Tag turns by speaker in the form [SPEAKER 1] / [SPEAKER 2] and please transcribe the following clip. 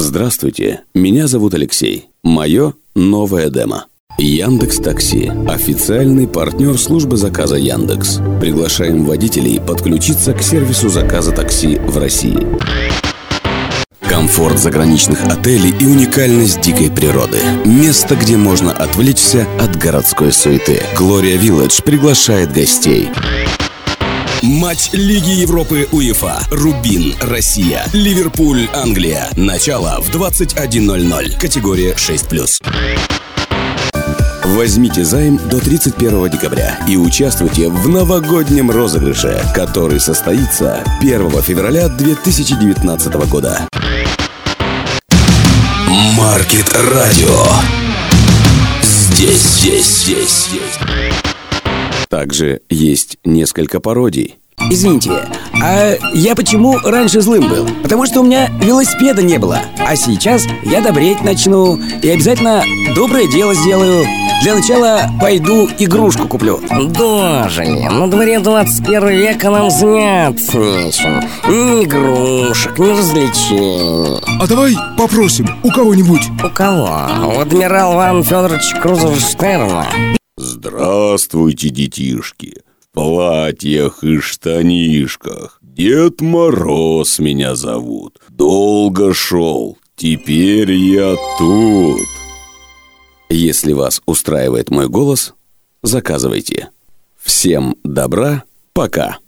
[SPEAKER 1] Здравствуйте, меня зовут Алексей. Мое новое демо. Яндекс.Такси – официальный партнер службы заказа Яндекс. Приглашаем водителей подключиться к сервису заказа такси в России. Комфорт заграничных отелей и уникальность дикой природы. Место, где можно отвлечься от городской суеты. Gloria Village приглашает гостей. Матч Лиги Европы УЕФА. Рубин, Россия. Ливерпуль, Англия. Начало в 21:00. Категория 6+. Возьмите займ до 31 декабря и участвуйте в новогоднем розыгрыше, который состоится 1 февраля 2019 года. Маркет Радио. Здесь. Также есть несколько пародий.
[SPEAKER 2] Извините, а я почему раньше злым был? Потому что у меня велосипеда не было. А сейчас я добреть начну и обязательно доброе дело сделаю. Для начала пойду игрушку куплю.
[SPEAKER 3] Дожили, на дворе 21 век, а нам заняться нечем. Ни игрушек, ни развлечений.
[SPEAKER 4] А давай попросим у кого-нибудь.
[SPEAKER 3] У кого? У адмирала Ивана Федоровича Крузенштерна.
[SPEAKER 1] Здравствуйте, детишки. В платьях и штанишках. Дед Мороз меня зовут. Долго шел, теперь я тут. Если вас устраивает мой голос, заказывайте. Всем добра, пока.